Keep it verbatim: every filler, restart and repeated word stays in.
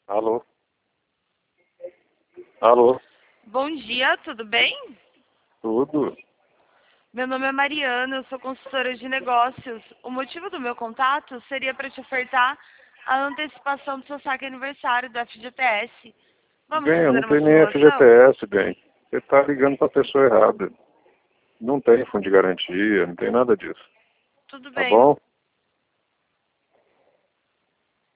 Alô? Alô? Bom dia, tudo bem? Tudo? Meu nome é Mariana, eu sou consultora de negócios. O motivo do meu contato seria para te ofertar a antecipação do seu saque aniversário do F G T S. Vamos Bem, eu não fazer uma tenho nem F G T simulação? S, bem. Você está ligando para a pessoa errada. Não tem fundo de garantia, não tem nada disso. Tudo Tá bem. bom?